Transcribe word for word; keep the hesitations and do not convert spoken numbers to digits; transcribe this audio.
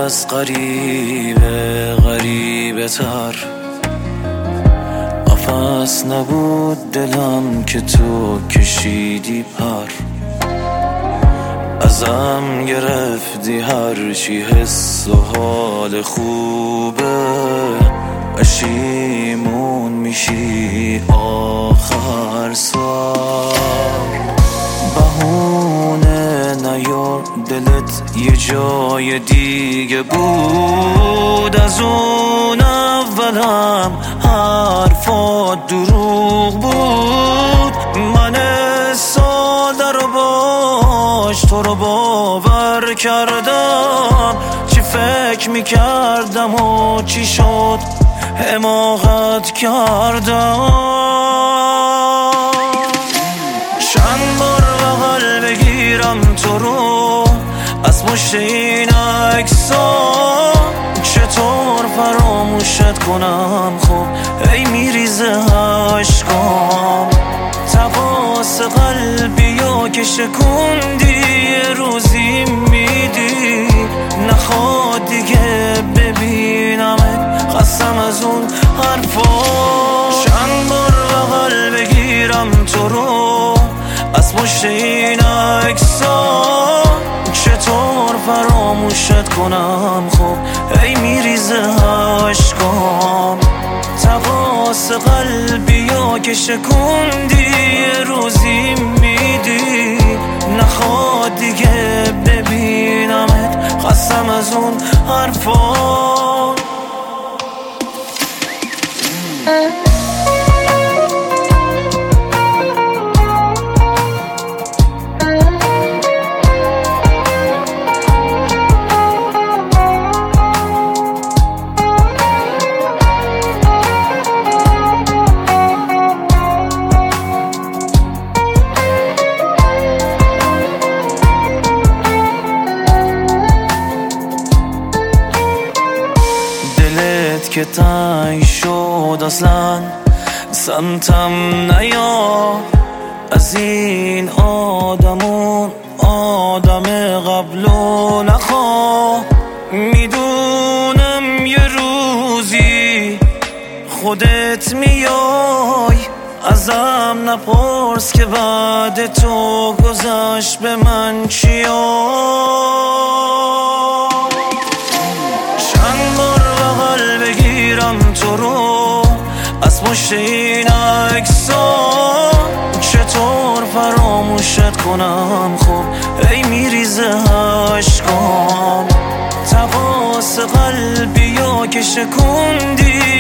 از غریبه غریبه تر. قفس نبود دلم که تو کشیدی پر. ازم گرفتی هرچی حس و حال خوبه. پشیمون میشی آخر سر. بهونه نیار دلت یه جای دیگه بود. از اون اولم حرفات دروغ بود. من ساده رو باش تو رو باور کردم. چی فکر میکردم و چی شد حماقت کردم. چند بار بغل بگیرم تو رو از پشت این عکسا. چطور فراموشت کنم خب ای میریزه عشقام. تقاس قلبیو که شکوندی یه روزی میدی. نخواد دیگه ببینمت قسم از اون حرفا. چند بار بغل بگیرم تو رو از پشت این عکسا. چطور فراموشت کنم خب ای میریزه عشقام. تقاس قلبیو که شکوندی یه روزی میدی. نخواد دیگه ببینمت قسم از اون حرفا. که تنگ شد اصلا سمتم نیا. از این آدمون آدم قبلو نخواه. میدونم یه روزی خودت میای. ازم نپرس که بعد تو گذشت به من چیا. تو رو از پشت این عکسا. چطور فراموشت کنم خب ای میریزه عشقام. تقاس قلبیو که شکوندی